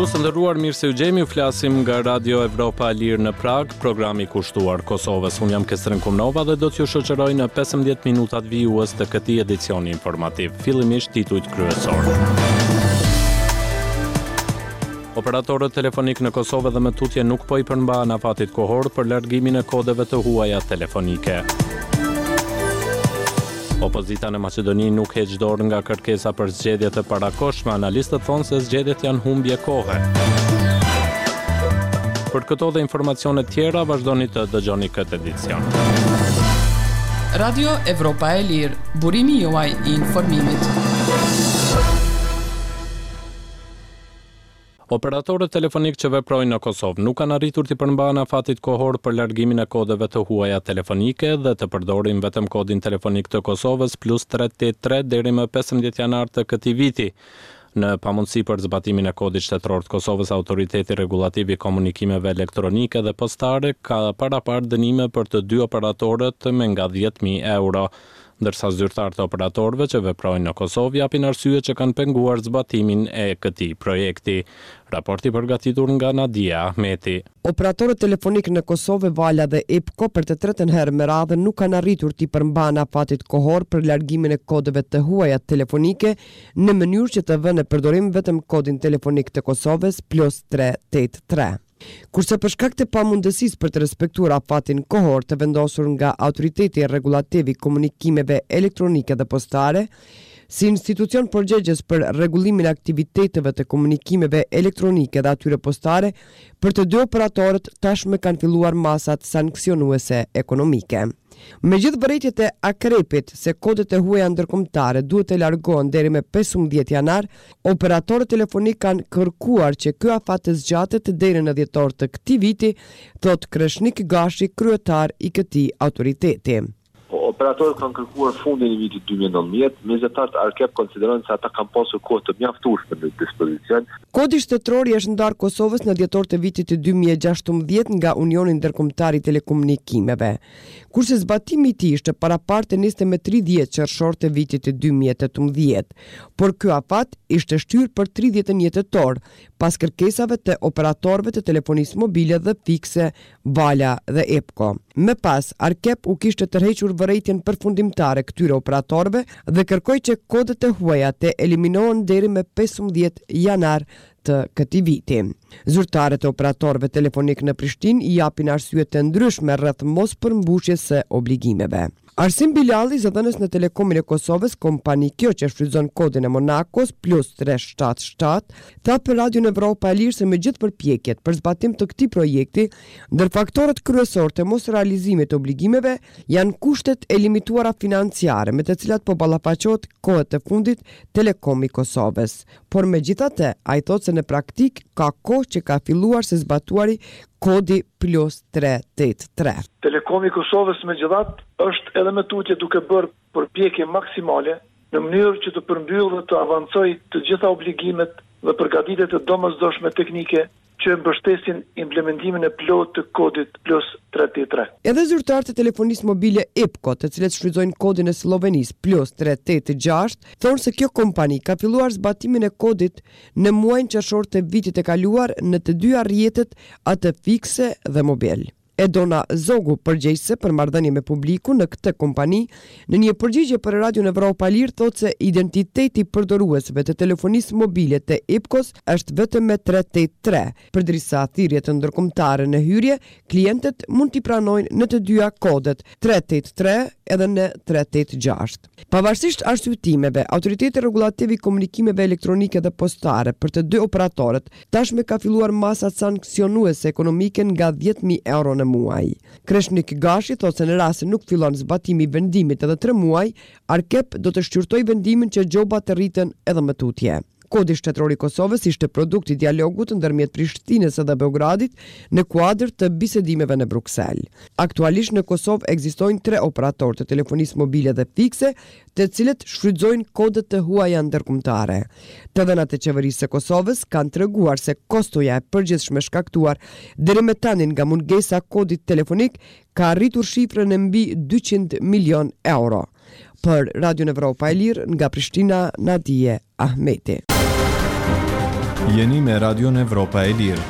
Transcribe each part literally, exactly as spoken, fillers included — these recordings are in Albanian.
Ju të nderuar, mirë se u gjemi, u flasim nga Radio Evropa e Lirë në Prag, programi kushtuar Kosovës. Unë jam Kestren Kumnova dhe do t'ju shoqëroj në pesëmbëdhjetë minutat vijues të këtij edicioni informativ. Fillimisht titujt kryesor. Operatorët telefonik në Kosovë dhe më tutje nuk po i përmbahen afatit kohor për largimin e kodeve të huaja telefonike. Opozita në Maqedoni nuk heq dorë nga kërkesa për zgjedhje të parakohshme, analistët thonë se zgjedhjet janë humbje kohe. Për këto dhe informacione tjera, vazhdoni të dëgjoni këtë edicion. Radio Evropa e Lirë, burimi juaj i informimit. Operatorët telefonik që veprojnë në Kosovë nuk kanë arritur të përmbahen afatit kohor për largimin e kodeve të huaja telefonike dhe të përdorin vetëm kodin telefonik të Kosovës plus tre tetëdhjetë tre deri më pesëmbëdhjetë janar të këtij viti. Në pamundësi për zbatimin e kodit shtetëror të Kosovës, Autoriteti Regulativ i Komunikimeve Elektronike dhe Postare ka parapar dënime për të dy operatorët me nga dhjetë mijë euro. Ndërsa zyrtarët e operatorëve që veprojnë në Kosovë japin arsye që kanë penguar zbatimin e këtij projekti. Raporti përgatitur nga Nadia Ahmeti. Operatorët telefonik në Kosovë, Vala dhe E P K O për të tretën herë me radhë nuk kanë arritur të përmbahen afatit kohor për largimin e kodeve të huaja telefonike në mënyrë që të vënë në përdorim vetëm kodin telefonik të Kosovës plus tre tetëdhjetë tre. Kurse për shkak të pamundësisë për të respektuar afatin kohor të vendosur nga Autoriteti Regulativ i Komunikimeve Elektronike dhe Postare, si institucion përgjegjës për rregullimin e aktiviteteve të komunikimeve elektronike dhe atyre postare, për të dy operatorët tashmë kanë filluar masat sankcionuese ekonomike. Me gjithë vërejtjet e akrepit se kodet e huaja ndërkombëtare duhet të largohen deri me pesëmbëdhjetë janar, operatorët telefonik kanë kërkuar që ky afat të zgjatet deri në dhjetor të këtij viti, thot Kreshnik Gashi, kryetar i këtij autoriteti. Operatorët kanë kërkuar fundin e vitit dy mijë e nëntëmbëdhjetë, mesatarët Arkep konsiderojnë se ata kanë pasur kohë të mjaftueshme në dispozicion. Kodi shtetëror i është ndarë Kosovës në dhjetor të vitit të dy mijë e gjashtëmbëdhjetë nga Unioni Ndërkombëtar i Telekomunikimeve, kurse zbatimi i tij ishte paraparte niste me tridhjetë qershor të vitit të dy mijë e tetëmbëdhjetë, por ky afat ishte shtyrë për tridhjetë tetor, pas kërkesave të operatorëve të telefonisë mobile dhe fikse Vala dhe E P K O. Me pas, Arkep u kishte tërhequr vërejtjen përfundimtare këtyre operatorëve dhe kërkoi që kodet e huaja të eliminohen deri me pesëmbëdhjetë janar të këtij viti. Zyrtarët e operatorëve telefonik në Prishtinë i japin arsye të ndryshme rreth mos përmbushjes së obligimeve. Arsim Bilalli, zëdhënës në Telekomin e Kosovës, kompani kjo që shfrytëzon kodin e Monakos plus tre shtatë shtatë, tha për Radion Evropa e Lirë se me gjithë përpjekjet për zbatim të këtij projekti, ndër faktorët kryesor të mos realizimit të obligimeve janë kushtet e limituara financiare me të cilat po ballafaqohet kohët e fundit Telekomi i Kosovës. Por megjithatë, ai thotë se në praktik ka kohë që ka filluar se zbatuari kodi plus tre tetëdhjetë tre. Telekomi i Kosovës megjithatë është edhe me tutje duke bërë përpjekje maksimale në mënyrë që të përmbyllë dhe të avancojë të gjitha obligimet dhe përgatitjet e domosdoshme teknike që mbështesin implementimin e plotë të kodit plus tre tetëdhjetë tre. Edhe zyrtarët e telefonisë mobile E P K O, të cilët shfrytëzojnë kodin e Slovenisë plus tre tetëdhjetë gjashtë, thonë se kjo kompani ka filluar zbatimin e kodit në muajin qershor të vitit e kaluar në të dyja rrjetet, atë fikse dhe mobil. Edona Zogu, përgjegjëse për marrëdhënie me publikun në këtë kompani, në një përgjigje për Radion Evropa e Lirë thotë se identiteti përdoruesve të telefonisë mobile të E P K O-s është vetëm me tre tetëdhjetë tre, përderisa thirrjet ndërkombëtare në hyrje, klientët mund t'i pranojnë në të dyja kodet, tre tetëdhjetë tre edhe në tre tetëdhjetë gjashtë. Pavarësisht arsyetimeve, Autoriteti Regulativ i Komunikimeve Elektronike dhe Postare për të dy operatorët tashmë ka filluar masat sankcionuese ekonomike nga dhjetë mijë euro në muaj. Kreshnik Gashi thotë se në rast se nuk fillon zbatimi i vendimit edhe tre muaj, Arkep do të shqyrtojë vendimin që gjobat të rriten edhe më tutje. Kodi shtetëror i Kosovës ishte produkt i dialogut ndërmjet Prishtinës dhe Beogradit në kuadër të bisedimeve në Bruksel. Aktualisht në Kosovë ekzistojnë tre operatorë të telefonisë mobile dhe fikse, të cilët shfrytëzojnë kodet të huaja ndërkombëtare. Të dhënat e qeverisë së Kosovës kanë treguar se kostoja e përgjithshme shkaktuar deri më tani nga mungesa kodit telefonik ka arritur shifrën e mbi dyqind milion euro. Për Radion Evropa e Lirë nga Prishtina, Nadije Ahmeti. Jeni me Radion Evropa e Lirë.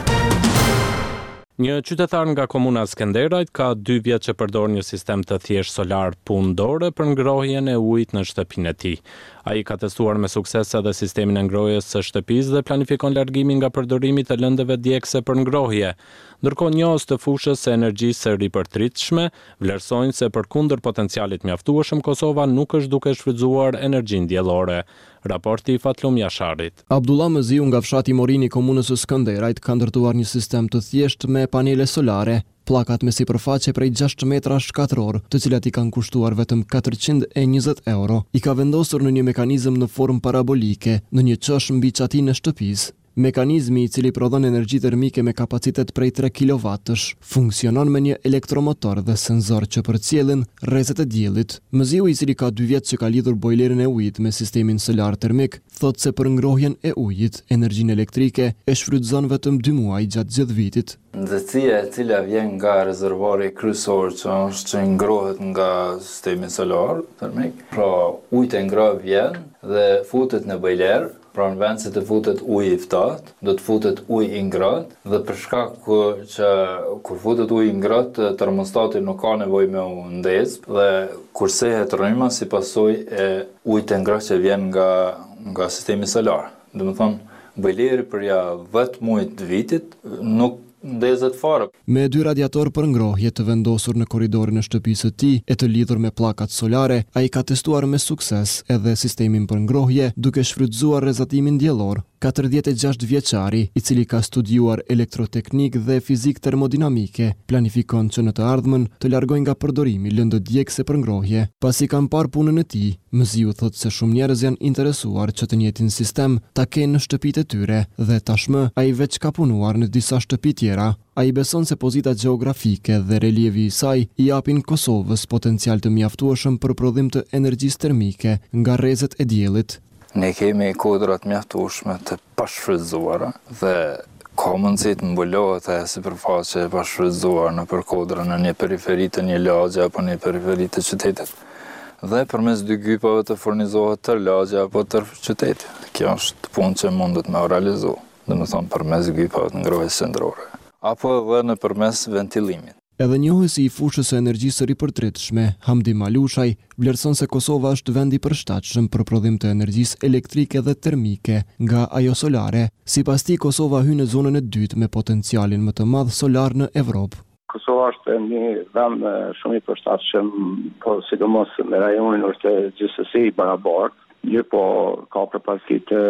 Një qytetar nga komuna Skenderajt ka dy vjet që përdor një sistem të thjesht solar punëdore për ngrohjen e ujit në shtëpinë e tij. Ai ka testuar me sukses edhe sistemin e ngrohjes së shtëpisë dhe planifikon largimin nga përdorimi të lëndëve djegëse për ngrohje. Ndërkohë njohës të fushës së energjisë së ripërtritshme vlerësojnë se përkundër potencialit mjaftueshëm Kosova nuk është duke shfrytzuar energjinë diellore. Raporti i Fatlum Jasharit. Abdullah Mëziu nga fshati Morini i komunës së Skënderajt ka ndërtuar një sistem të thjeshtë me panele solare, plakat me sipërfaqe prej gjashtë metra shkatror, të cilat i kanë kushtuar vetëm katërqind e njëzet euro. I ka vendosur në një mekanizëm në formë parabolike në një çosh mbi çatinë e shtëpisë. Mekanizmi i cili prodhon energji termike me kapacitet prej tre kilovatësh, funksionon me një elektromotor dhe senzor që përcjellin rrezet e diellit. Mëziu, i cili ka dy vjet që ka lidhur bojlerin e ujit me sistemin solar termik, thot se për ngrohjen e ujit, energjinë elektrike e shfrytëzon vetëm dy muaj gjatë gjithë vitit. Nxehtësia e cila vjen nga rezervuari kryesor që është që ngrohet nga sistemi solar termik, pra ujit e ngrohet vjen dhe futet në bojler. Pra në vend se të futet ujë i ftohtë, do të futet ujë i ngrohtë dhe për shkak që kur futet ujë i ngrohtë, termostati nuk ka nevojë me u ndezë dhe kur sehet rryma si pasojë e ujit të ngrohtë që vjen nga nga sistemi solar. Do të thonë, bojleri për ja dhjetë muaj të vitit nuk ndezet fare. Me dy radiator për ngrohje të vendosur në korridorin e shtëpisë së tij e të lidhur me pllakat solare, ai ka testuar me sukses edhe sistemin për ngrohje duke shfrytzuar rrezatimin diellor. katërdhjetë e gjashtë vjeçari, i cili ka studiuar elektroteknik dhe fizik termodinamike, planifikon që në të ardhmen të largojë nga përdorimi lëndë djegëse për ngrohje. Pasi kanë parë punën e tij, Mëziu thot se shumë njerëz janë interesuar që të njëjtin sistem ta kenë në shtëpitë e tyre dhe tashmë ai veç ka punuar në disa shtëpi tjera. Ai beson se pozita gjeografike dhe relievi i saj i japin Kosovës potencial të mjaftueshëm për prodhim të energjisë termike nga rrezet e diellit. Ne kemi kodrat mjaftueshme të pashfrytzuara dhe ka mundësi të mbulohet e sipërfaqe e pashfrytzuar në për kodra në një periferi të një lagje apo një periferi të qytetit. Dhe përmes dy gypave të furnizohet tër lagja apo tër qyteti. Kjo është punë që mundet me realizu, dhe më thonë përmes gypave të ngrohjes qendrore, apo edhe në përmes ventilimit. Edhe njohësi i fushës së energjisë së ripërtritshme, Hamdi Malushaj, vlerëson se Kosova është vend i përshtatshëm për prodhim të energjisë elektrike dhe termike nga ajo solare. Sipas tij, Kosova hyn në zonën e dytë me potencialin më të madh solar në Evropë. Kosova është një vend shumë i përshtatshëm, po sidomos me rajonin është gjithsesi i barabartë, një po ka përparësi të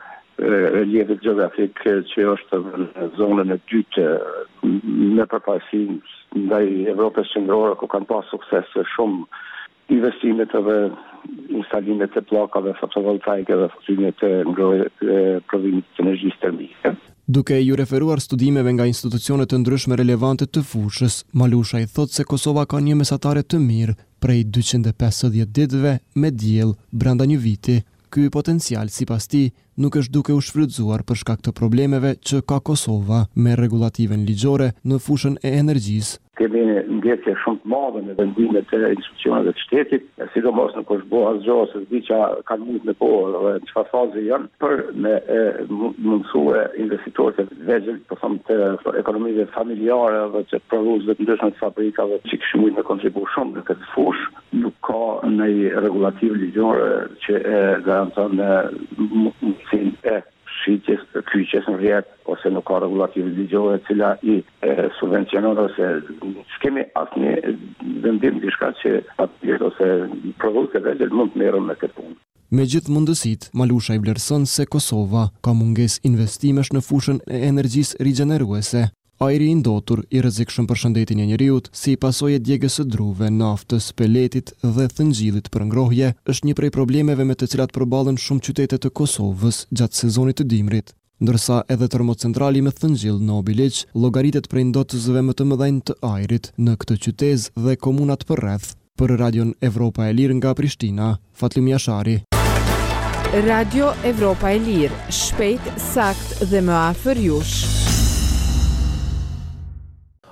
relievit gjeografik që është në zonën e dytë me përparësi ndaj Evropës qendrore, ku kanë pas sukses shumë investimet edhe instalimet e pllakave fotovoltaike dhe fuqimet e prodhimit të energjisë termike. Duke ju referuar studimeve nga institucione të ndryshme relevante të fushës, Malushaj thot se Kosova ka një mesatare të mirë prej dyqind e pesëdhjetë ditëve me diell brenda një viti. Ky potencial, sipas tij, nuk është duke u shfrytzuar për shkak të problemeve që ka Kosova me rregullativen ligjore në fushën e energjisë. Kemi ndjekje shumë të madhe në vendimet e institucioneve të shtetit, sidomos në kush bëhet asgjë ose di që kanë mund me kohë dhe në çfarë faze janë për me mundësue investitorët e vegjël, po them të ekonomive familjare dhe të prodhuesve të ndryshme të fabrikave që kishin mund të kontribuojnë shumë në këtë fushë. Nuk ka ndonjë rregullativ ligjor që e garanton mundësinë e shitjes, kyqjes në rrjet, ose nuk ka regulativ ligjore e cila i e, subvencionon ose s'kemi asnjë vendim diçka që atë ose prodhuese vegjël mund të merren me këtë punë. Me gjithë mundësit, Malushaj vlerëson se Kosova ka mungesë investimesh në fushën e energjisë rigjeneruese. Ajri i ndotur i rrezikshëm për shëndetin e njeriut, si pasojë e djegës së druve, naftës, peletit dhe thëngjillit për ngrohje, është një prej problemeve me të cilat përballen shumë qytete të Kosovës gjatë sezonit të dimrit. Ndërsa edhe termocentrali me thëngjill në Obiliq llogaritet prej ndotësve më të mëdhenj të ajrit në këtë qytet dhe komunat përreth. Për Radion Evropa e Lirë nga Prishtina, Fatlum Jashari. Radio Evropa e Lirë, shpejt, sakt dhe më afër jush.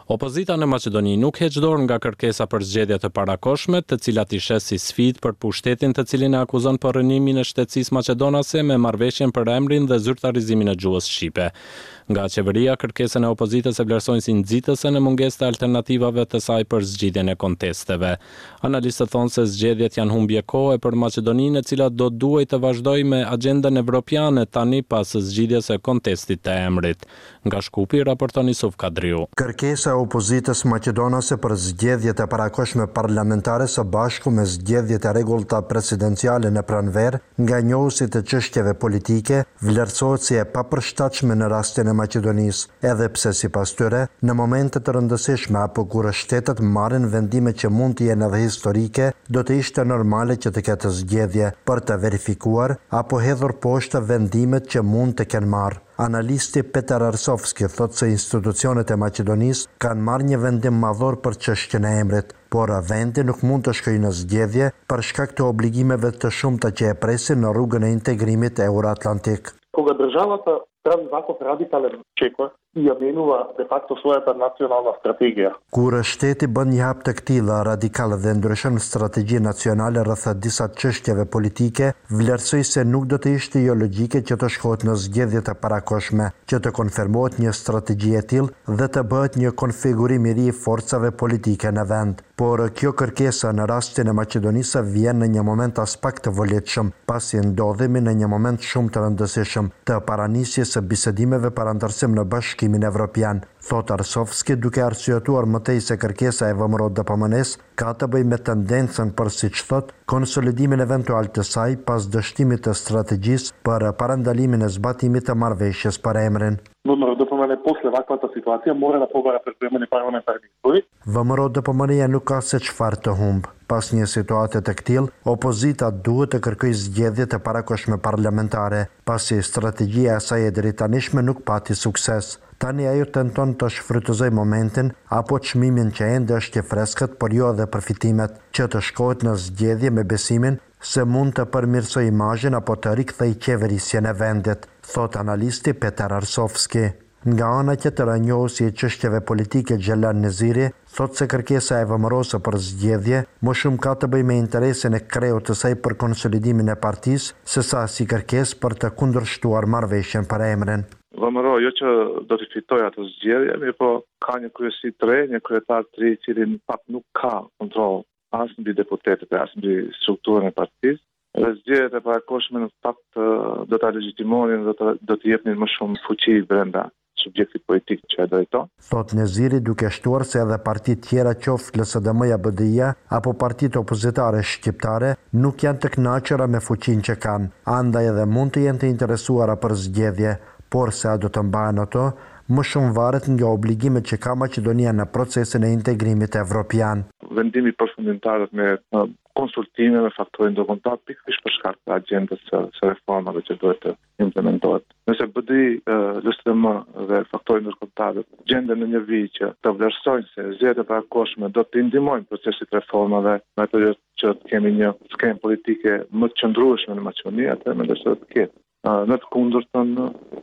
Opozita në Maqedoni nuk heq dorë nga kërkesa për zgjedhje të parakoshme, të cilat i shes si sfidë për pushtetin të cilin e akuzon për rënimin e shtetsisë maqedonase me marrëveshjen për emrin dhe zyrtarizimin e gjuhës shqipe. Nga qeveria, kërkesën e opozitës e vlerësojnë si nxitëse në mungesë të alternativave të saj për zgjidhjen e kontesteve. Analistët thonë se zgjedhjet janë humbje kohe për Maqedoninë, e cila do duhej të vazhdojë me agjendën evropiane tani pas zgjidhjes së kontestit të emrit. Nga Shkupi raporton Isuf Kadriu. Kërkesa e opozitës maqedonase për zgjedhjet e parakoshme parlamentare së bashku me zgjedhjet e rregullta presidenciale në pranverë nga njohësit e çështjeve politike vlerësohet si e papërshtatshme në rastin e Maqedonisë, edhe pse sipas tyre, në momente të rëndësishme apo kur shtetet marrin vendime që mund të jenë edhe historike, do të ishte normale që të ketë zgjedhje për të verifikuar apo hedhur poshtë vendimet që mund të kenë marrë. Analisti Petar Arsovski thot se institucionet e Maqedonisë kanë marrë një vendim madhor për çështjen e emrit, por vendi nuk mund të shkojë në zgjedhje për shkak të obligimeve të shumta që e presin në rrugën e integrimit euroatlantik. Кога државата прави ваков радикален чекор и ја менува де факто својата национална стратегија. Kur shteti bën një hap të këtilla radikale dhe ndryshon strategji nacionale rreth disa çështjeve politike, vlerësoj se nuk do të ishte jo logjike që të shkohet në zgjedhje të parakoshme, që të konfirmohet një strategji e tillë dhe të bëhet një konfigurim i ri i forcave politike në vend. Por kjo kërkesa në rastin e Maqedonisë vjen në një moment as pak të volitshëm, pasi ndodhemi në një moment shumë të rëndësishëm të paranisjes së bisedimeve për antarësim në Bashkimin Evropian, thot Arsovski, duke arsyetuar mëtej se kërkesa e V M R O D P M N-s ka të bëjë me tendencën për, siç thot, konsolidimin eventual të saj pas dështimit të strategjisë për parandalimin e zbatimit të marrëveshjes për emrin. V M R O D P M N после ваквата ситуација мора да побара предпремени парламентарни избори. V M R O D P M N-ja nuk ka se çfarë të humb. Pas një situate të këtillë, opozita duhet të kërkojë zgjedhje të parakoshme parlamentare, pasi strategjia e saj e drejtanishme nuk pati sukses. Tani ajo tenton të shfrytëzoj momentin apo çmimin që ende është i freskët, por jo edhe përfitimet, që të shkohet në zgjedhje me besimin se mund të përmirësoj imazhin apo të rikthej qeverisjen e vendit, thot analisti Petar Arsovski. Nga ana tjetër, njohësi i çështjeve politike Xhelan Neziri thot se kërkesa e V M R O-s për zgjedhje më shumë ka të bëjë me interesin e kreut të saj për konsolidimin e partisë, sesa si kërkesë për të kundërshtuar marrëveshjen për emrin. V M R O jo që do të fitojë atë zgjedhje, mirë po ka një kryesi të re, një kryetar të ri i cili në fakt nuk ka kontroll as mbi deputetët, as mbi strukturën e partisë. Dhe zgjedhjet e parakoshme në fakt do ta legjitimonin, do të do të jepnin më shumë fuqi brenda subjektit politik që e drejton. Thot Neziri, duke shtuar se edhe partitë tjera, qoftë L S D M-ja, B D I-ja apo partitë opozitare shqiptare, nuk janë të kënaqura me fuqinë që kanë, andaj edhe mund të jenë të interesuara për zgjedhje, por se a do të mbahen ato, më shumë varet nga obligimet që ka Maqedonia në procesin e integrimit evropian. Vendimi përfundimtar me konsultime me faktorin ndërkombëtar pikërisht për shkak të agjendës së reformave që duhet të implementohet. Nëse B D I, L S D M dhe faktorin ndërkombëtar gjenden në një vijë që të vlerësojnë se zgjedhjet e parakoshme do të ndihmojnë procesin e reformave, në atë që të kemi një skemë politike më të qëndrueshme në Maqedoni, atë mendoj se do të ketë. Në të kundërtën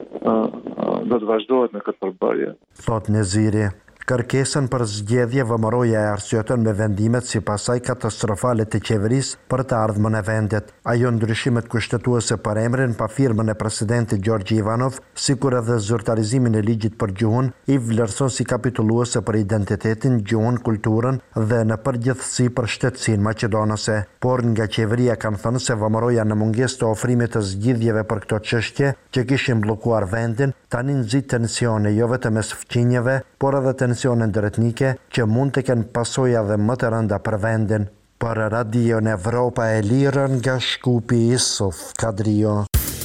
do të vazhdohet në këtë përbërje. Thot Neziri. Kërkesën për zgjedhje V M R O-ja e arsyeton me vendimet si pasaj katastrofale të qeverisë për të ardhmën e vendit. Ajo ndryshimet kushtetuese për emrin pa firmën e presidentit Gjorgji Ivanov, sikur edhe zyrtarizimin e ligjit për gjuhën, i vlerëson si kapitulluese për identitetin, gjuhën, kulturën dhe në përgjithësi për shtetësinë maqedonase. Por nga qeveria kanë thënë se V M R O-ja në mungesë të ofrimit të zgjidhjeve për këto çështje që kishin bllokuar vendin, tani nxit tensione jo vetëm mes fqinjeve, por edhe tensione ndërretnike që mund të kenë pasoja dhe më të rënda për vendin. Për Radion Evropa e Lirë, nga Shkupi, Isuf Kadrio.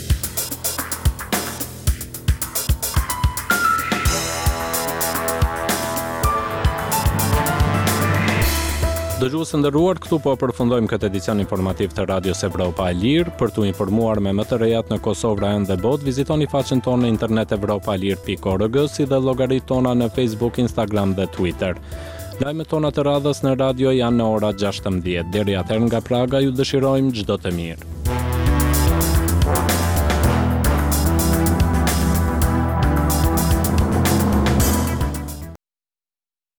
Dëgjues të nderuar, këtu po përfundojmë këtë edicion informativ të Radios Evropa e Lirë. Për t'u informuar me më të rejat në Kosovë, Rajon dhe botë, vizitoni faqen tonë në internet evropa lir pikë org, si dhe llogaritë tona në Facebook, Instagram dhe Twitter. Lajmet tona të radhës në radio janë në ora gjashtëmbëdhjetë. Deri atëherë nga Praga ju dëshirojmë çdo të mirë.